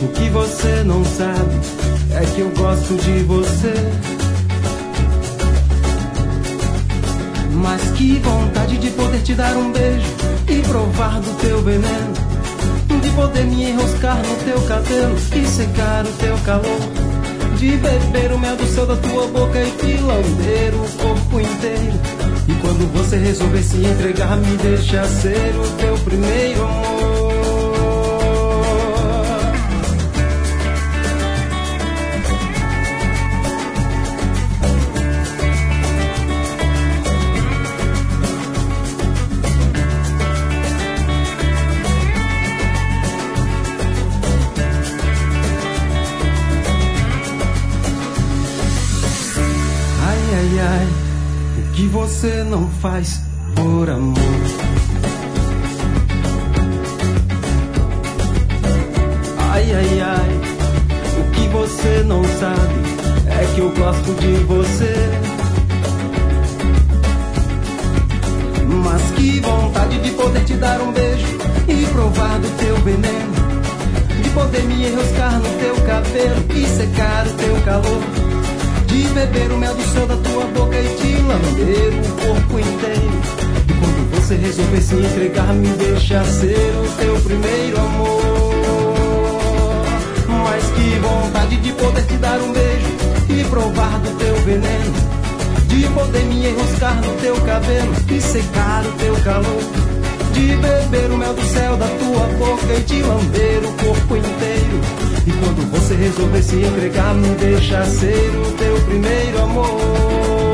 O que você não sabe é que eu gosto de você. Mas que vontade de poder te dar um beijo e provar do teu veneno, de poder me enroscar no teu cabelo e secar o teu calor, de beber o mel do céu da tua boca e te lamber o corpo inteiro. E quando você resolver se entregar, me deixa ser o teu primeiro amor. O que você não faz por amor? Ai, ai, ai, o que você não sabe é que eu gosto de você. Mas que vontade de poder te dar um beijo e provar do teu veneno, de poder me enroscar no teu cabelo e secar o teu calor, de beber o mel do céu da tua boca e te lamber o corpo inteiro. E quando você resolver se entregar, me deixa ser o teu primeiro amor. Mas que vontade de poder te dar um beijo e provar do teu veneno, de poder me enroscar no teu cabelo e secar o teu calor, de beber o mel do céu da tua boca e te lamber o corpo inteiro. E quando você resolver se entregar, me deixa ser o teu primeiro amor.